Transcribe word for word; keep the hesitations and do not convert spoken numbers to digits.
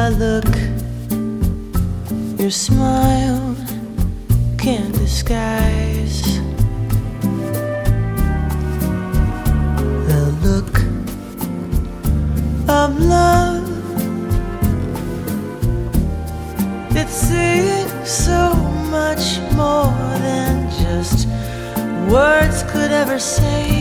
look, your smile can't disguise. The look of love, it's saying so much more than just words could ever say.